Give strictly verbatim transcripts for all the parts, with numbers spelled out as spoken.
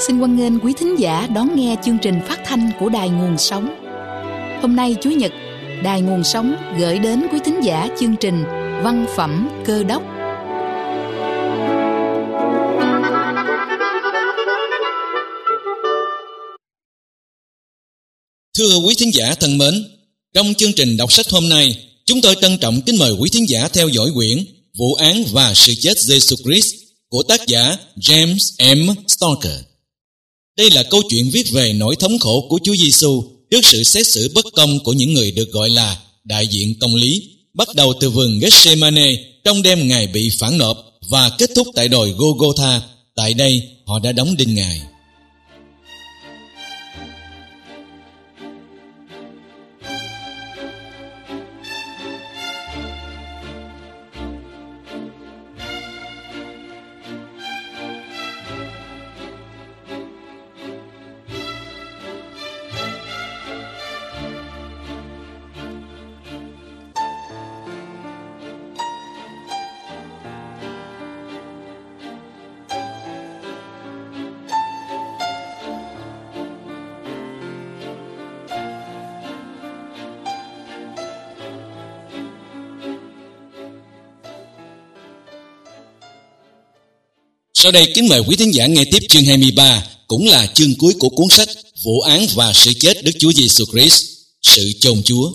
Xin hoan nghênh quý thính giả đón nghe chương trình phát thanh của Đài Nguồn Sống. Hôm nay Chủ nhật, Đài Nguồn Sống gửi đến quý thính giả chương trình Văn phẩm Cơ đốc. Thưa quý thính giả thân mến, trong chương trình đọc sách hôm nay, chúng tôi trân trọng kính mời quý thính giả theo dõi quyển Vụ án và sự chết Jesus Christ của tác giả James M. Stalker. Đây là câu chuyện viết về nỗi thống khổ của Chúa Giêsu trước sự xét xử bất công của những người được gọi là đại diện công lý, bắt đầu từ vườn Gethsemane trong đêm Ngài bị phản nộp và kết thúc tại đồi Golgotha. Tại đây họ đã đóng đinh Ngài. Sau đây kính mời quý thính giả nghe tiếp chương hai mươi ba, cũng là chương cuối của cuốn sách Vụ án và sự chết Đức Chúa Giêsu Christ, sự chôn Chúa.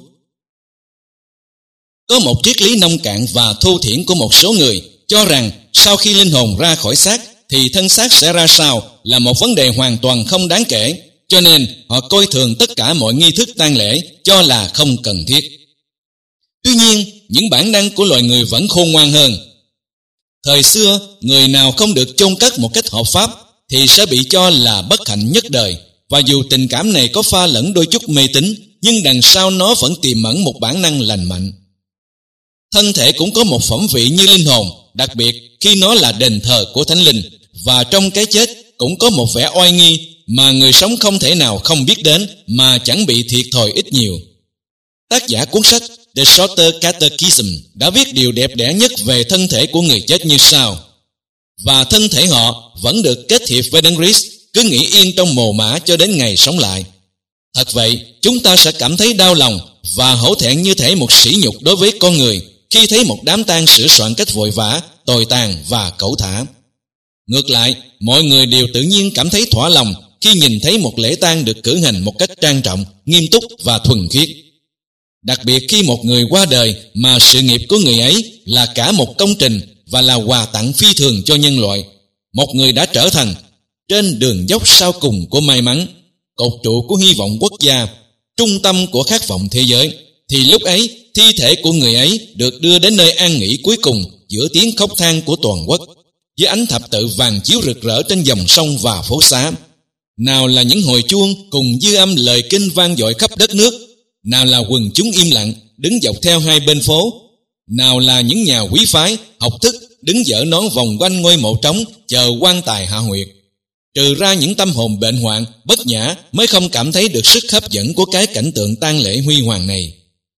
Có một triết lý nông cạn và thô thiển của một số người cho rằng sau khi linh hồn ra khỏi xác thì thân xác sẽ ra sao là một vấn đề hoàn toàn không đáng kể, cho nên họ coi thường tất cả mọi nghi thức tang lễ cho là không cần thiết. Tuy nhiên, những bản năng của loài người vẫn khôn ngoan hơn. Thời xưa, người nào không được chôn cất một cách hợp pháp thì sẽ bị cho là bất hạnh nhất đời, và dù tình cảm này có pha lẫn đôi chút mê tín, nhưng đằng sau nó vẫn tiềm ẩn một bản năng lành mạnh. Thân thể cũng có một phẩm vị như linh hồn, đặc biệt khi nó là đền thờ của Thánh Linh, và trong cái chết cũng có một vẻ oai nghi mà người sống không thể nào không biết đến mà chẳng bị thiệt thòi ít nhiều. Tác giả cuốn sách The Shorter Catechism đã viết điều đẹp đẽ nhất về thân thể của người chết như sau: và thân thể họ vẫn được kết hiệp với Đấng Christ, cứ nghỉ yên trong mồ mả cho đến ngày sống lại. Thật vậy, chúng ta sẽ cảm thấy đau lòng và hổ thẹn như thể một sỉ nhục đối với con người khi thấy một đám tang sửa soạn cách vội vã, tồi tàn và cẩu thả. Ngược lại, mọi người đều tự nhiên cảm thấy thỏa lòng khi nhìn thấy một lễ tang được cử hành một cách trang trọng, nghiêm túc và thuần khiết. Đặc biệt khi một người qua đời mà sự nghiệp của người ấy là cả một công trình và là quà tặng phi thường cho nhân loại. Một người đã trở thành trên đường dốc sau cùng của may mắn, cột trụ của hy vọng quốc gia, trung tâm của khát vọng thế giới, thì lúc ấy thi thể của người ấy được đưa đến nơi an nghỉ cuối cùng giữa tiếng khóc than của toàn quốc, với ánh thập tự vàng chiếu rực rỡ trên dòng sông và phố xá. Nào là những hồi chuông cùng dư âm lời kinh vang dội khắp đất nước, nào là quần chúng im lặng đứng dọc theo hai bên phố, nào là những nhà quý phái học thức đứng dở nón vòng quanh ngôi mộ trống chờ quan tài hạ huyệt. Trừ ra những tâm hồn bệnh hoạn bất nhã mới không cảm thấy được sức hấp dẫn của cái cảnh tượng tang lễ huy hoàng này.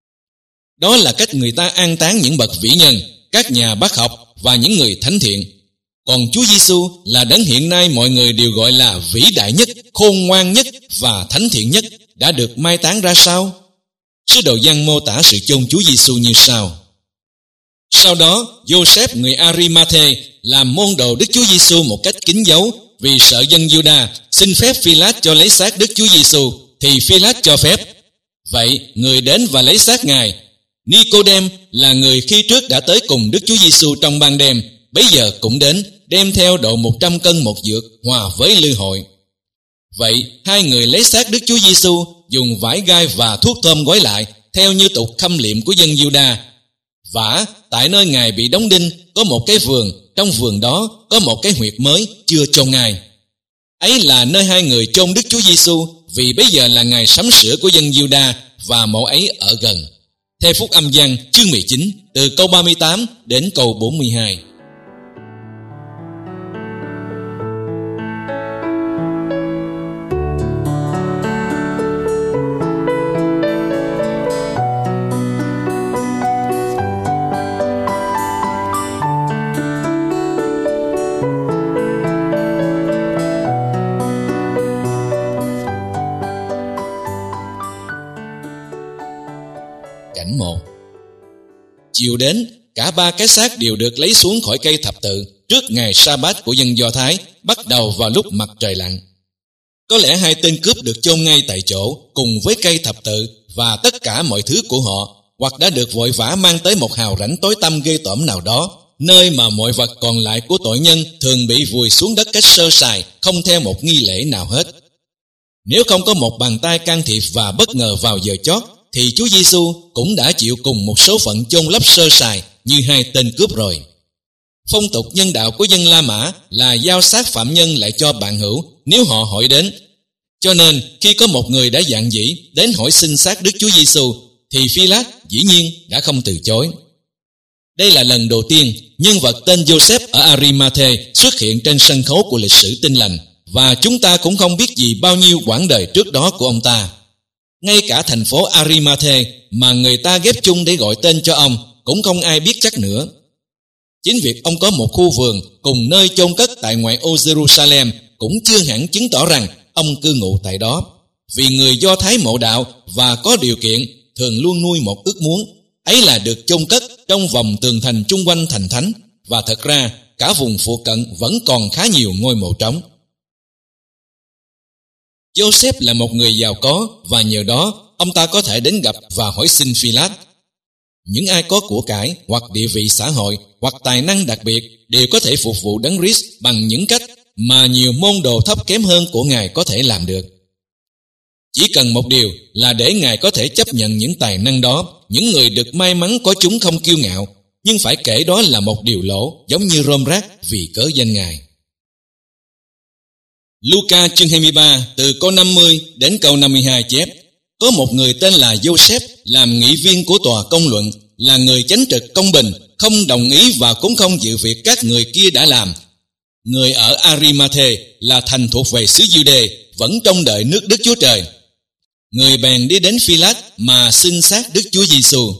Đó là cách người ta an táng những bậc vĩ nhân, các nhà bác học và những người thánh thiện. Còn Chúa Giêsu là đấng hiện nay mọi người đều gọi là vĩ đại nhất, khôn ngoan nhất và thánh thiện nhất, đã được mai táng ra sao? Sứ đồ Giăng mô tả sự chôn Chúa Giêsu như sau: sau đó, Joseph người Arimathe làm môn đồ Đức Chúa Giêsu một cách kín dấu, vì sợ dân Giuđa xin phép Phi-lát cho lấy xác Đức Chúa Giêsu, thì Phi-lát cho phép. Vậy, người đến và lấy xác Ngài. Nicôđêm là người khi trước đã tới cùng Đức Chúa Giêsu trong ban đêm, bấy giờ cũng đến, đem theo độ một trăm cân một dược hòa với lư hội. Vậy, hai người lấy xác Đức Chúa Giêsu, dùng vải gai và thuốc thơm gói lại, theo như tục khâm liệm của dân Giuđa. Vả, tại nơi Ngài bị đóng đinh có một cái vườn, trong vườn đó có một cái huyệt mới chưa chôn Ngài. Ấy là nơi hai người chôn Đức Chúa Giêsu, vì bây giờ là ngày sắm sửa của dân Giuđa và mộ ấy ở gần. Theo Phúc Âm Giăng chương mười chín, từ câu ba mươi tám đến câu bốn mươi hai. cảnh mộ. Chiều đến, cả ba cái xác đều được lấy xuống khỏi cây thập tự trước ngày sa-bát của dân Do Thái, bắt đầu vào lúc mặt trời lặn. Có lẽ hai tên cướp được chôn ngay tại chỗ cùng với cây thập tự và tất cả mọi thứ của họ, hoặc đã được vội vã mang tới một hào rãnh tối tăm ghê tởm nào đó, nơi mà mọi vật còn lại của tội nhân thường bị vùi xuống đất cách sơ sài, không theo một nghi lễ nào hết. Nếu không có một bàn tay can thiệp và bất ngờ vào giờ chót, thì Chúa Giêsu cũng đã chịu cùng một số phận chôn lấp sơ sài như hai tên cướp rồi. Phong tục nhân đạo của dân La Mã là giao xác phạm nhân lại cho bạn hữu nếu họ hỏi đến. Cho nên khi có một người đã dạn dĩ đến hỏi xin xác Đức Chúa Giêsu, thì Phi-lát dĩ nhiên đã không từ chối. Đây là lần đầu tiên nhân vật tên Joseph ở Arimathe xuất hiện trên sân khấu của lịch sử Tin Lành, và chúng ta cũng không biết gì bao nhiêu quãng đời trước đó của ông ta. Ngay cả thành phố Arimathe mà người ta ghép chung để gọi tên cho ông cũng không ai biết chắc nữa. Chính việc ông có một khu vườn cùng nơi chôn cất tại ngoại ô Jerusalem cũng chưa hẳn chứng tỏ rằng ông cư ngụ tại đó, vì người Do Thái mộ đạo và có điều kiện thường luôn nuôi một ước muốn, ấy là được chôn cất trong vòng tường thành chung quanh thành thánh, và thật ra cả vùng phụ cận vẫn còn khá nhiều ngôi mộ trống. Joseph là một người giàu có, và nhờ đó ông ta có thể đến gặp và hỏi xin Phi-lát. Những ai có của cải hoặc địa vị xã hội hoặc tài năng đặc biệt đều có thể phục vụ Đấng Christ bằng những cách mà nhiều môn đồ thấp kém hơn của Ngài có thể làm được. Chỉ cần một điều là để Ngài có thể chấp nhận những tài năng đó, những người được may mắn có chúng không kiêu ngạo, nhưng phải kể đó là một điều lỗ, giống như rôm rác vì cớ danh Ngài. Luca chương hai mươi ba từ câu năm mươi đến câu năm mươi hai chép: Có một người tên là Joseph làm nghị viên của tòa công luận, là người chánh trực công bình, không đồng ý và cũng không dự việc các người kia đã làm. Người ở Arimathe là thành thuộc về xứ Giu-đê, vẫn trông đợi nước Đức Chúa Trời. Người bèn đi đến Phi-lát mà xin xác Đức Chúa Giêsu.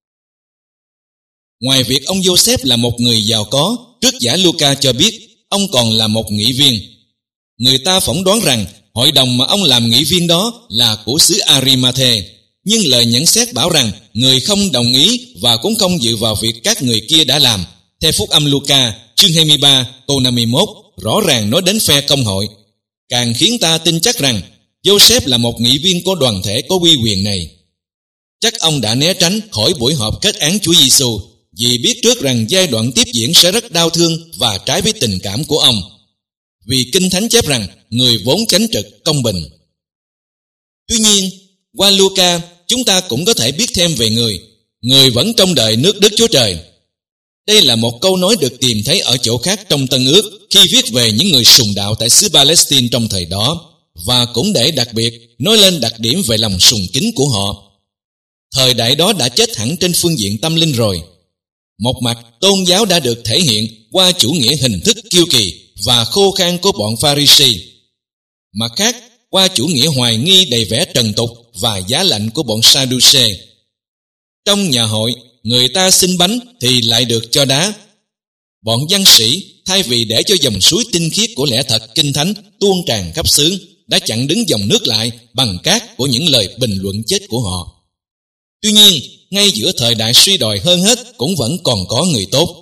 Ngoài việc ông Joseph là một người giàu có, trước giả Luca cho biết ông còn là một nghị viên. Người ta phỏng đoán rằng hội đồng mà ông làm nghị viên đó là của xứ Arimathe, nhưng lời nhận xét bảo rằng người không đồng ý và cũng không dự vào việc các người kia đã làm. Theo phúc âm Luca chương hai mươi ba câu năm mươi mốt rõ ràng nói đến phe công hội, càng khiến ta tin chắc rằng Joseph là một nghị viên của đoàn thể có uy quyền này. Chắc ông đã né tránh khỏi buổi họp kết án Chúa Giêsu vì biết trước rằng giai đoạn tiếp diễn sẽ rất đau thương và trái với tình cảm của ông, vì Kinh Thánh chép rằng người vốn chánh trực công bình. Tuy nhiên, qua Luca chúng ta cũng có thể biết thêm về người người vẫn trông đợi nước Đức Chúa Trời. Đây là một câu nói được tìm thấy ở chỗ khác trong Tân Ước khi viết về những người sùng đạo tại xứ Palestine trong thời đó, và cũng để đặc biệt nói lên đặc điểm về lòng sùng kính của họ. Thời đại đó đã chết hẳn trên phương diện tâm linh rồi. Một mặt, tôn giáo đã được thể hiện qua chủ nghĩa hình thức kiêu kỳ và khô khan của bọn Pha-ri-si. Mặt khác, qua chủ nghĩa hoài nghi đầy vẻ trần tục và giá lạnh của bọn Sa-đu-xê. Trong nhà hội, người ta xin bánh thì lại được cho đá. Bọn văn sĩ, thay vì để cho dòng suối tinh khiết của lẽ thật kinh thánh tuôn tràn khắp xứ, đã chặn đứng dòng nước lại bằng cát của những lời bình luận chết của họ. Tuy nhiên, ngay giữa thời đại suy đồi hơn hết cũng vẫn còn có người tốt.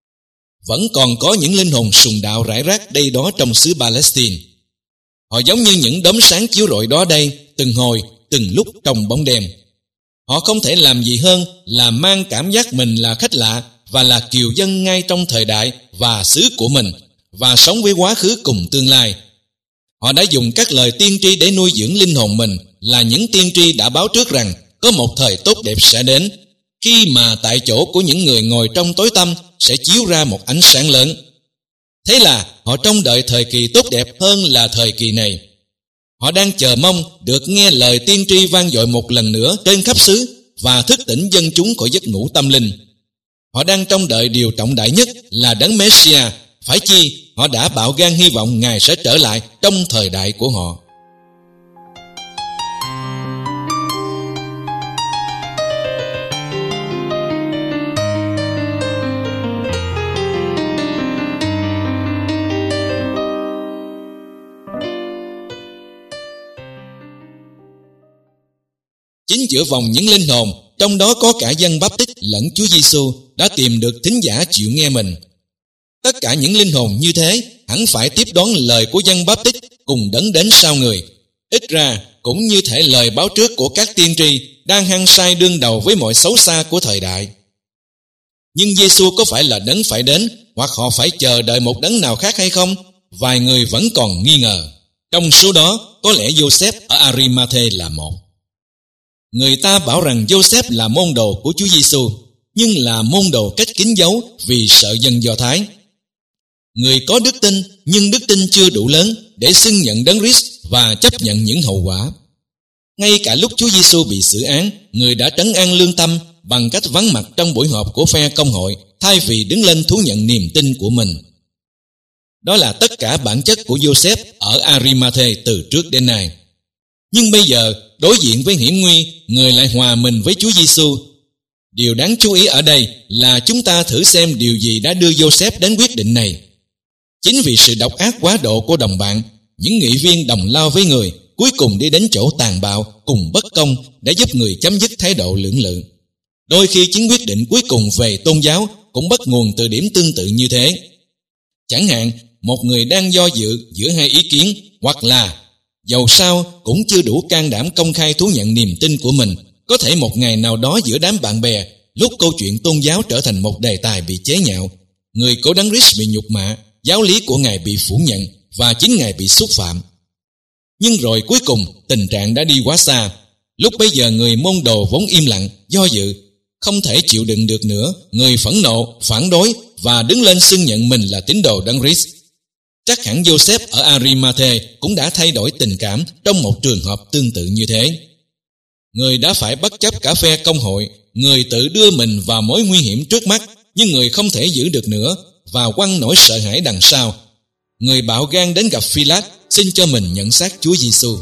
Vẫn còn có những linh hồn sùng đạo rải rác đây đó trong xứ Palestine. Họ giống như những đốm sáng chiếu rọi đó đây, từng hồi, từng lúc trong bóng đêm. Họ không thể làm gì hơn là mang cảm giác mình là khách lạ và là kiều dân ngay trong thời đại và xứ của mình, và sống với quá khứ cùng tương lai. Họ đã dùng các lời tiên tri để nuôi dưỡng linh hồn mình, là những tiên tri đã báo trước rằng có một thời tốt đẹp sẽ đến, khi mà tại chỗ của những người ngồi trong tối tăm sẽ chiếu ra một ánh sáng lớn. Thế là họ trông đợi thời kỳ tốt đẹp hơn là thời kỳ này. Họ đang chờ mong được nghe lời tiên tri vang dội một lần nữa trên khắp xứ và thức tỉnh dân chúng khỏi giấc ngủ tâm linh. Họ đang trông đợi điều trọng đại nhất là Đấng Messia, phải chi họ đã bạo gan hy vọng Ngài sẽ trở lại trong thời đại của họ. Chính giữa vòng những linh hồn trong đó có cả dân Báp-tít lẫn Chúa Giêsu, đã tìm được thính giả chịu nghe mình. Tất cả những linh hồn như thế hẳn phải tiếp đón lời của dân Báp-tít cùng đấng đến sau người. Ít ra cũng như thể lời báo trước của các tiên tri đang hăng say đương đầu với mọi xấu xa của thời đại. Nhưng Giêsu có phải là đấng phải đến, hoặc họ phải chờ đợi một đấng nào khác hay không? Vài người vẫn còn nghi ngờ. Trong số đó, có lẽ Joseph ở Arimathe là một. Người ta bảo rằng Joseph là môn đồ của Chúa Giêsu, nhưng là môn đồ cách kín giấu vì sợ dân Do Thái. Người có đức tin, nhưng đức tin chưa đủ lớn để xưng nhận đấng Christ và chấp nhận những hậu quả. Ngay cả lúc Chúa Giêsu bị xử án, người đã trấn an lương tâm bằng cách vắng mặt trong buổi họp của phe công hội, thay vì đứng lên thú nhận niềm tin của mình. Đó là tất cả bản chất của Joseph ở Arimathe từ trước đến nay. Nhưng bây giờ, đối diện với hiểm nguy, người lại hòa mình với Chúa Giêsu. Điều đáng chú ý ở đây là chúng ta thử xem điều gì đã đưa Joseph đến quyết định này. Chính vì sự độc ác quá độ của đồng bạn, những nghị viên đồng lao với người cuối cùng đi đến chỗ tàn bạo cùng bất công để giúp người chấm dứt thái độ lưỡng lự. Đôi khi chính quyết định cuối cùng về tôn giáo cũng bắt nguồn từ điểm tương tự như thế. Chẳng hạn, một người đang do dự giữa hai ý kiến, hoặc là dầu sao cũng chưa đủ can đảm công khai thú nhận niềm tin của mình. Có thể một ngày nào đó giữa đám bạn bè, lúc câu chuyện tôn giáo trở thành một đề tài bị chế nhạo, người của đấng Christ bị nhục mạ, giáo lý của Ngài bị phủ nhận và chính Ngài bị xúc phạm. Nhưng rồi cuối cùng tình trạng đã đi quá xa. Lúc bấy giờ người môn đồ vốn im lặng, do dự, không thể chịu đựng được nữa, người phẫn nộ, phản đối và đứng lên xưng nhận mình là tín đồ đấng Christ. Chắc hẳn Joseph ở Arimathe cũng đã thay đổi tình cảm trong một trường hợp tương tự như thế. Người đã phải bất chấp cả phe công hội, người tự đưa mình vào mối nguy hiểm trước mắt, nhưng người không thể giữ được nữa và quăng nỗi sợ hãi đằng sau. Người bạo gan đến gặp Phi-lát, xin cho mình nhận xác Chúa Giêsu.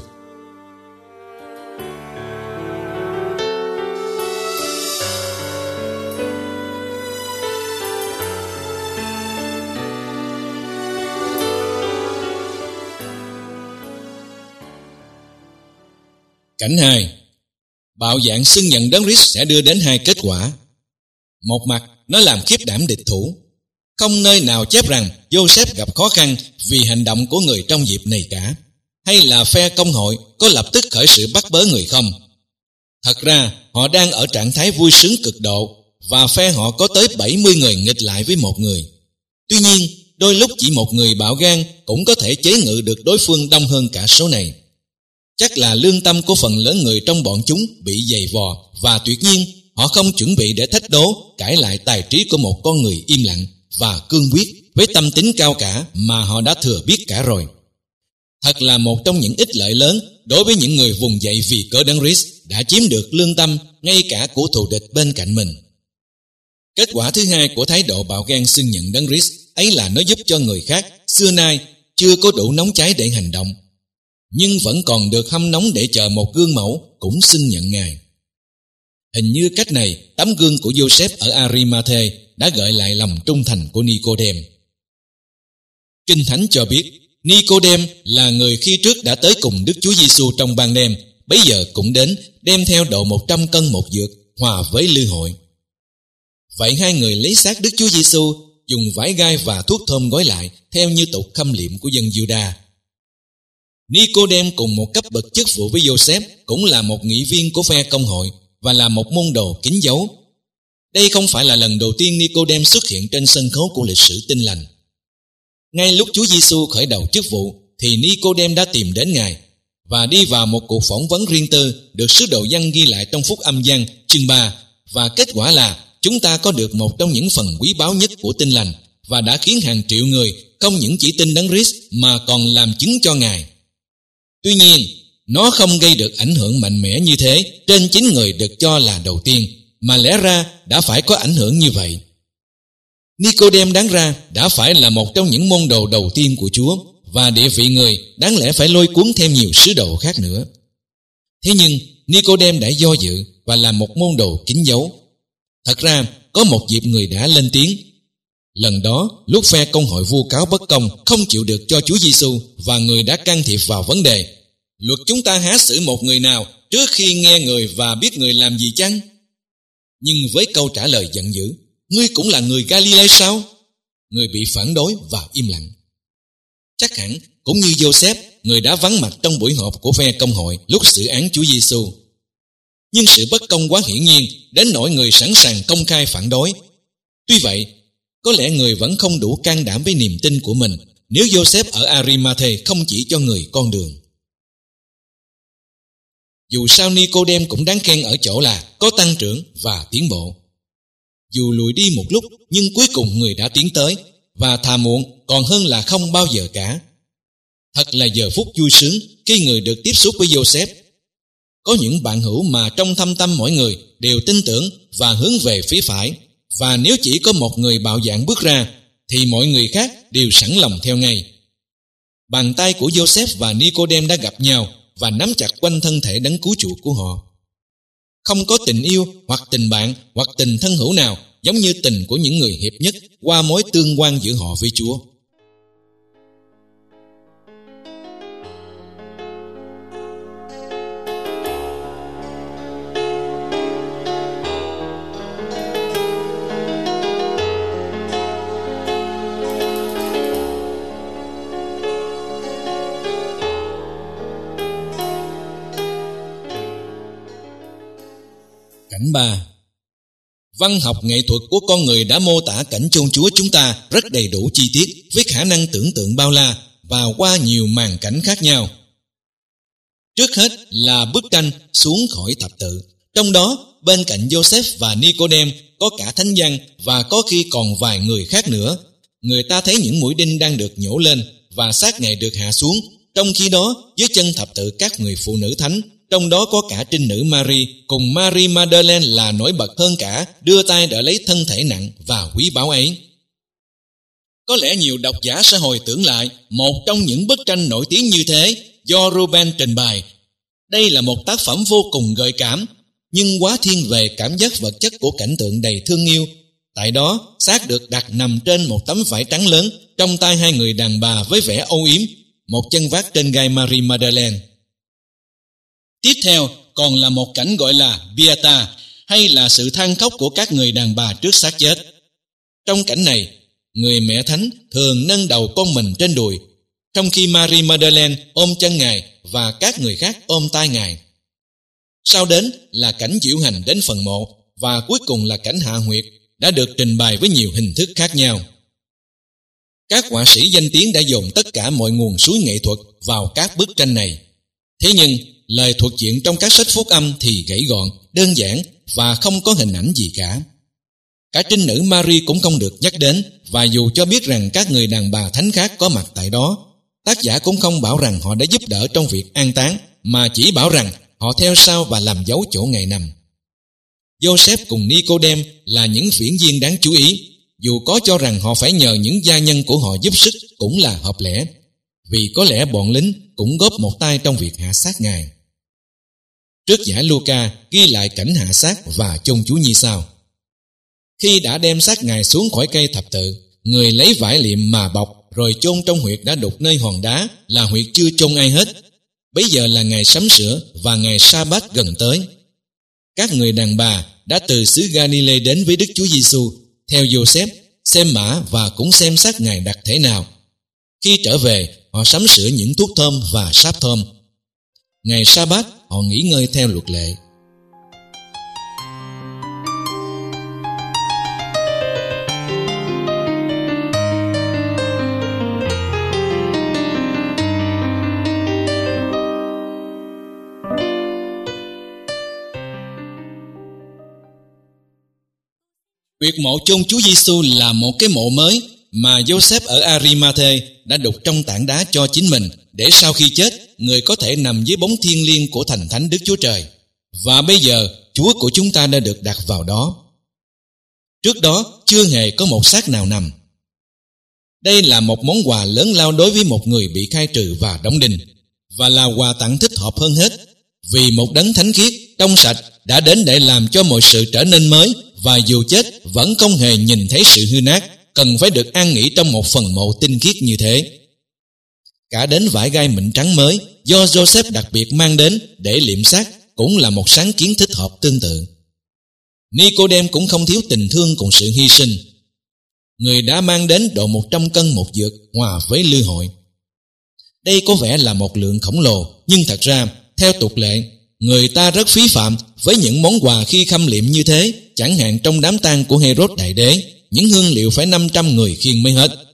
Cảnh hai. Bạo dạn xưng nhận đấng Christ sẽ đưa đến hai kết quả. Một mặt, nó làm khiếp đảm địch thủ. Không nơi nào chép rằng Joseph gặp khó khăn vì hành động của người trong dịp này cả, hay là phe công hội có lập tức khởi sự bắt bớ người không. Thật ra, họ đang ở trạng thái vui sướng cực độ, và phe họ có tới bảy mươi người nghịch lại với một người. Tuy nhiên, đôi lúc chỉ một người bạo gan cũng có thể chế ngự được đối phương đông hơn cả số này. Chắc là lương tâm của phần lớn người trong bọn chúng bị dày vò, và tuyệt nhiên họ không chuẩn bị để thách đố, cãi lại tài trí của một con người im lặng và cương quyết với tâm tính cao cả mà họ đã thừa biết cả rồi. Thật là một trong những ích lợi lớn đối với những người vùng dậy vì cớ đấng Christ đã chiếm được lương tâm ngay cả của thù địch bên cạnh mình. Kết quả thứ hai của thái độ bạo gan xưng nhận đấng Christ ấy là nó giúp cho người khác xưa nay chưa có đủ nóng cháy để hành động, nhưng vẫn còn được hâm nóng để chờ một gương mẫu cũng xưng nhận Ngài. Hình như cách này, tấm gương của Joseph ở Arimathe đã gợi lại lòng trung thành của Nicodem. Kinh Thánh cho biết, Nicodem là người khi trước đã tới cùng Đức Chúa Giêsu trong ban đêm, bấy giờ cũng đến, đem theo độ một trăm cân một dược, hòa với lư hội. Vậy hai người lấy xác Đức Chúa Giêsu, dùng vải gai và thuốc thơm gói lại, theo như tục khâm liệm của dân Giu-đa. Nicodem cùng một cấp bậc chức vụ với Joseph, cũng là một nghị viên của phe công hội và là một môn đồ kín dấu. Đây không phải là lần đầu tiên Nicodem xuất hiện trên sân khấu của lịch sử Tin Lành. Ngay lúc Chúa Giêsu khởi đầu chức vụ thì Nicodem đã tìm đến Ngài và đi vào một cuộc phỏng vấn riêng tư được sứ đồ Giăng ghi lại trong Phúc Âm Giăng chương ba, và kết quả là chúng ta có được một trong những phần quý báu nhất của Tin Lành và đã khiến hàng triệu người không những chỉ tin đấng Christ mà còn làm chứng cho Ngài. Tuy nhiên, nó không gây được ảnh hưởng mạnh mẽ như thế trên chính người được cho là đầu tiên, mà lẽ ra đã phải có ảnh hưởng như vậy. Nicodem đáng ra đã phải là một trong những môn đồ đầu tiên của Chúa, và địa vị người đáng lẽ phải lôi cuốn thêm nhiều sứ đồ khác nữa. Thế nhưng Nicodem đã do dự và là một môn đồ kín dấu. Thật ra có một dịp người đã lên tiếng. Lần đó lúc phe công hội vu cáo bất công, không chịu được cho Chúa Giêsu, và người đã can thiệp vào vấn đề: luật chúng ta há xử một người nào trước khi nghe người và biết người làm gì chăng? Nhưng với câu trả lời giận dữ, ngươi cũng là người Galilee sao? Người bị phản đối và im lặng. Chắc hẳn cũng như Joseph, người đã vắng mặt trong buổi họp của phe công hội lúc xử án Chúa Giêsu. Nhưng sự bất công quá hiển nhiên đến nỗi người sẵn sàng công khai phản đối. Tuy vậy, có lẽ người vẫn không đủ can đảm với niềm tin của mình nếu Joseph ở Arimathe không chỉ cho người con đường. Dù sao Nicodem cũng đáng khen ở chỗ là có tăng trưởng và tiến bộ. Dù lùi đi một lúc nhưng cuối cùng người đã tiến tới, và thà muộn còn hơn là không bao giờ cả. Thật là giờ phút vui sướng khi người được tiếp xúc với Joseph. Có những bạn hữu mà trong thâm tâm mỗi người đều tin tưởng và hướng về phía phải, và nếu chỉ có một người bạo dạn bước ra thì mọi người khác đều sẵn lòng theo ngay. Bàn tay của Joseph và Nicodem đã gặp nhau và nắm chặt quanh thân thể đấng cứu chuộc của họ. Không có tình yêu hoặc tình bạn hoặc tình thân hữu nào giống như tình của những người hiệp nhất qua mối tương quan giữa họ với Chúa. Cảnh ba. Văn học nghệ thuật của con người đã mô tả cảnh chôn Chúa chúng ta rất đầy đủ chi tiết, với khả năng tưởng tượng bao la và qua nhiều màn cảnh khác nhau. Trước hết là bức tranh xuống khỏi thập tự. Trong đó, bên cạnh Joseph và Nicodem có cả thánh văn và có khi còn vài người khác nữa. Người ta thấy những mũi đinh đang được nhổ lên và xác Ngài được hạ xuống. Trong khi đó, dưới chân thập tự các người phụ nữ thánh, trong đó có cả trinh nữ Mary cùng Mary Magdalene là nổi bật hơn cả, đưa tay đỡ lấy thân thể nặng và quý báu ấy. Có lẽ nhiều độc giả sẽ hồi tưởng lại một trong những bức tranh nổi tiếng như thế do Rubens trình bày. Đây là một tác phẩm vô cùng gợi cảm, nhưng quá thiên về cảm giác vật chất của cảnh tượng đầy thương yêu. Tại đó, xác được đặt nằm trên một tấm vải trắng lớn, trong tay hai người đàn bà với vẻ âu yếm, một chân vác trên gai Mary Magdalene. Tiếp theo còn là một cảnh gọi là Beata, hay là sự than khóc của các người đàn bà trước xác chết. Trong cảnh này, người mẹ thánh thường nâng đầu con mình trên đùi, trong khi Mary Magdalene ôm chân Ngài và các người khác ôm tay Ngài. Sau đến là cảnh diễu hành đến phần mộ, và cuối cùng là cảnh hạ huyệt đã được trình bày với nhiều hình thức khác nhau. Các họa sĩ danh tiếng đã dồn tất cả mọi nguồn suối nghệ thuật vào các bức tranh này. Thế nhưng, lời thuật chuyện trong các sách phúc âm thì gãy gọn, đơn giản và không có hình ảnh gì cả. Cả trinh nữ Mary cũng không được nhắc đến, và dù cho biết rằng các người đàn bà thánh khác có mặt tại đó, tác giả cũng không bảo rằng họ đã giúp đỡ trong việc an táng, mà chỉ bảo rằng họ theo sau và làm dấu chỗ Ngài nằm. Joseph cùng Nicodem là những phiển viên đáng chú ý, dù có cho rằng họ phải nhờ những gia nhân của họ giúp sức cũng là hợp lẽ, vì có lẽ bọn lính cũng góp một tay trong việc hạ xác Ngài. Trước giải Luca ghi lại cảnh hạ xác và chôn Chúa như sau. Khi đã đem xác Ngài xuống khỏi cây thập tự, người lấy vải liệm mà bọc rồi chôn trong huyệt đã đục nơi hòn đá, là huyệt chưa chôn ai hết. Bấy giờ là ngày sắm sửa và ngày Sa-bát gần tới. Các người đàn bà đã từ xứ Galilee đến với Đức Chúa Giêsu theo Joseph, xem mã và cũng xem xác Ngài đặt thế nào. Khi trở về, họ sắm sửa những thuốc thơm và sáp thơm. Ngày Sa-bát họ nghỉ ngơi theo luật lệ. Huyệt mộ chôn Chúa Giêsu là một cái mộ mới mà Joseph ở Arimathe đã đục trong tảng đá cho chính mình, để sau khi chết, người có thể nằm dưới bóng thiêng liêng của thành thánh Đức Chúa Trời. Và bây giờ, Chúa của chúng ta đã được đặt vào đó. Trước đó, chưa hề có một xác nào nằm. Đây là một món quà lớn lao đối với một người bị khai trừ và đóng đinh, và là quà tặng thích hợp hơn hết, vì một đấng thánh khiết, trong sạch đã đến để làm cho mọi sự trở nên mới, và dù chết vẫn không hề nhìn thấy sự hư nát, cần phải được an nghỉ trong một phần mộ tinh khiết như thế. Cả đến vải gai mịn trắng mới do Joseph đặc biệt mang đến để liệm xác cũng là một sáng kiến thích hợp tương tự. Ni-cô-đêm cũng không thiếu tình thương cùng sự hy sinh. Người đã mang đến độ một trăm cân một dược hòa với lư hội. Đây có vẻ là một lượng khổng lồ, nhưng thật ra, theo tục lệ, người ta rất phí phạm với những món quà khi khâm liệm như thế. Chẳng hạn trong đám tang của Hê-rốt đại đế, những hương liệu phải năm trăm người khiêng mới hết.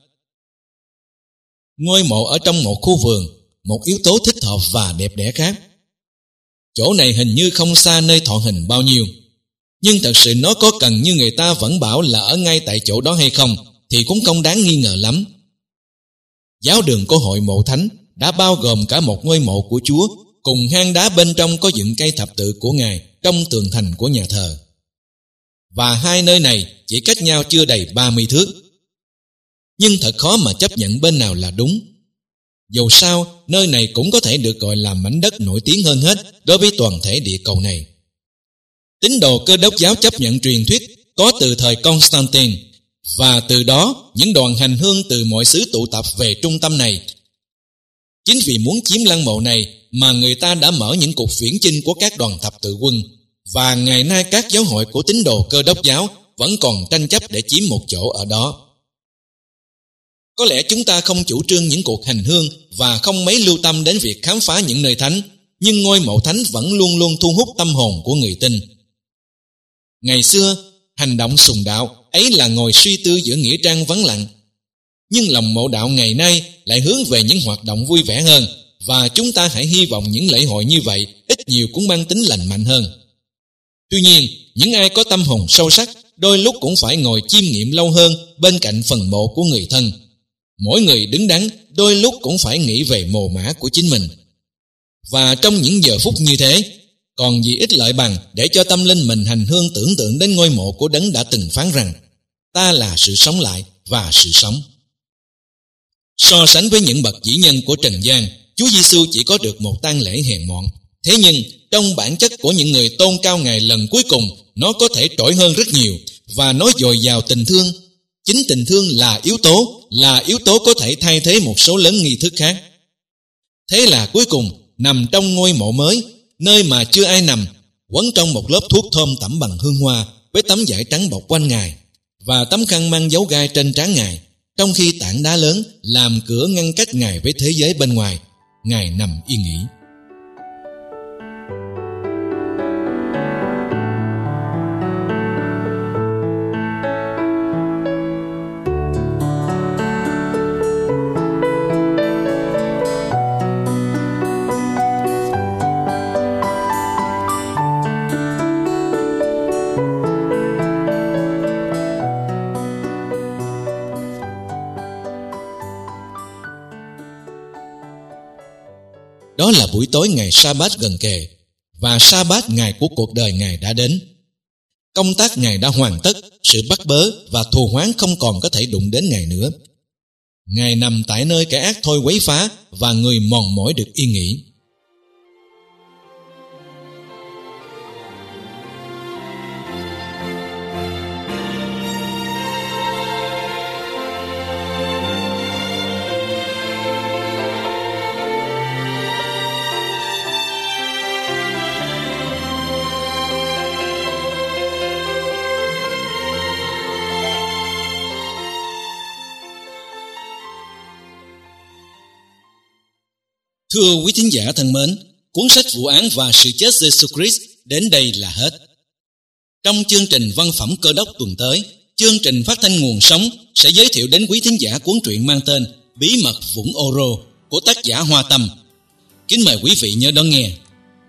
Ngôi mộ ở trong một khu vườn, một yếu tố thích hợp và đẹp đẽ khác. Chỗ này hình như không xa nơi thọ hình bao nhiêu, nhưng thật sự nó có cần như người ta vẫn bảo là ở ngay tại chỗ đó hay không thì cũng không đáng nghi ngờ lắm. Giáo đường của hội mộ thánh đã bao gồm cả một ngôi mộ của Chúa cùng hang đá bên trong có dựng cây thập tự của Ngài trong tường thành của nhà thờ. Và hai nơi này chỉ cách nhau chưa đầy ba mươi thước. Nhưng thật khó mà chấp nhận bên nào là đúng. Dù sao, nơi này cũng có thể được gọi là mảnh đất nổi tiếng hơn hết đối với toàn thể địa cầu này. Tín đồ Cơ Đốc giáo chấp nhận truyền thuyết có từ thời Constantine, và từ đó những đoàn hành hương từ mọi xứ tụ tập về trung tâm này. Chính vì muốn chiếm lăng mộ này mà người ta đã mở những cuộc viễn chinh của các đoàn thập tự quân, và ngày nay các giáo hội của tín đồ Cơ Đốc giáo vẫn còn tranh chấp để chiếm một chỗ ở đó. Có lẽ chúng ta không chủ trương những cuộc hành hương và không mấy lưu tâm đến việc khám phá những nơi thánh, nhưng ngôi mộ thánh vẫn luôn luôn thu hút tâm hồn của người tin. Ngày xưa, hành động sùng đạo ấy là ngồi suy tư giữa nghĩa trang vắng lặng. Nhưng lòng mộ đạo ngày nay lại hướng về những hoạt động vui vẻ hơn, và chúng ta hãy hy vọng những lễ hội như vậy ít nhiều cũng mang tính lành mạnh hơn. Tuy nhiên, những ai có tâm hồn sâu sắc đôi lúc cũng phải ngồi chiêm nghiệm lâu hơn bên cạnh phần mộ của người thân. Mỗi người đứng đắn đôi lúc cũng phải nghĩ về mồ mả của chính mình. Và trong những giờ phút như thế, còn gì ích lợi bằng để cho tâm linh mình hành hương tưởng tượng đến ngôi mộ của Đấng đã từng phán rằng: ta là sự sống lại và sự sống. So sánh với những bậc vĩ nhân của trần gian, Chúa Giêsu chỉ có được một tang lễ hèn mọn. Thế nhưng trong bản chất của những người tôn cao Ngài lần cuối cùng, nó có thể trỗi hơn rất nhiều, và nó dồi dào tình thương. Chính tình thương là yếu tố, là yếu tố có thể thay thế một số lớn nghi thức khác. Thế là cuối cùng, nằm trong ngôi mộ mới, nơi mà chưa ai nằm, quấn trong một lớp thuốc thơm tẩm bằng hương hoa, với tấm vải trắng bọc quanh Ngài và tấm khăn mang dấu gai trên trán Ngài, trong khi tảng đá lớn làm cửa ngăn cách Ngài với thế giới bên ngoài, Ngài nằm yên nghỉ. Đó là buổi tối ngày Sa-bát gần kề, và Sa-bát ngày của cuộc đời Ngài đã đến. Công tác Ngài đã hoàn tất, sự bắt bớ và thù oán không còn có thể đụng đến Ngài nữa. Ngài nằm tại nơi kẻ ác thôi quấy phá, và người mòn mỏi được yên nghỉ. Thưa quý thính giả thân mến, cuốn sách Vụ án và sự chết Giêsu Christ đến đây là hết. Trong chương trình Văn phẩm Cơ Đốc tuần tới, chương trình phát thanh Nguồn Sống sẽ giới thiệu đến quý thính giả cuốn truyện mang tên Bí mật Vũng Ô-rô của tác giả Hoa Tâm. Kính mời quý vị nhớ đón nghe.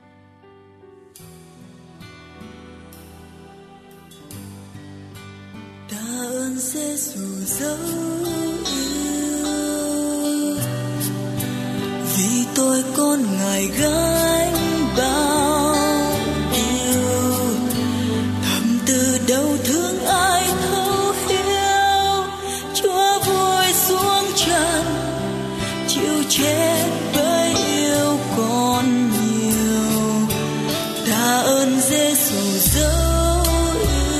Tạ ơn Giêsu dấu vì tôi con Ngài gánh bao yêu, thầm từ đâu thương ai thấu hiểu. Chúa vui xuống trần chịu chết bởi yêu con nhiều. Tạ ơn Giêsu dấu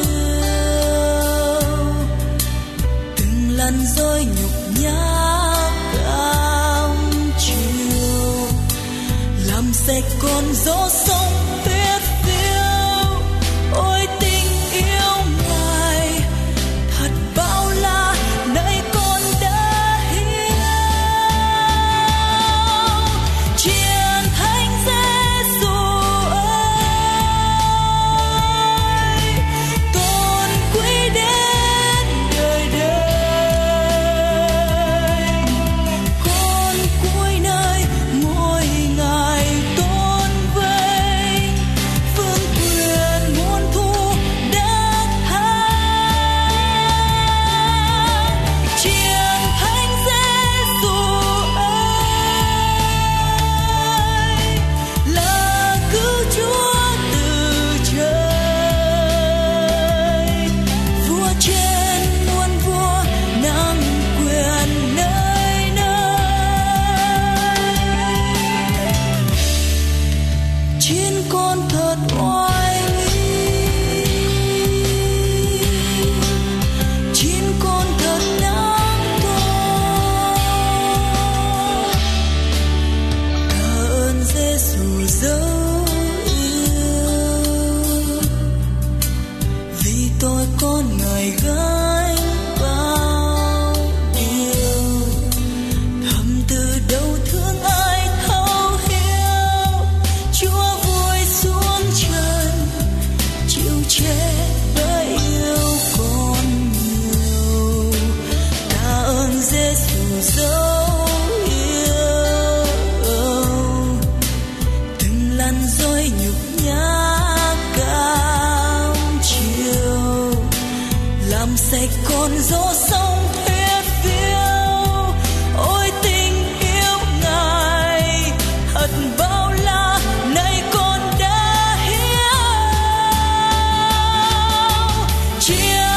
yêu, từng lần rồi nhục nhã sạch con gió sông biết phiêu. Ôi tình yêu Ngài gánh bao điều, thầm từ đâu thương ai thấu hiểu. Chúa vui xuống trần chịu chết bởi yêu con nhiều. Ta ơn Giêsu dấu yêu, từng lần dối nhục nhã cam chiều, làm sạch con gió sông thuyết phiêu. Ôi tình yêu Ngài thật bao la, nay con đã hiểu. Chia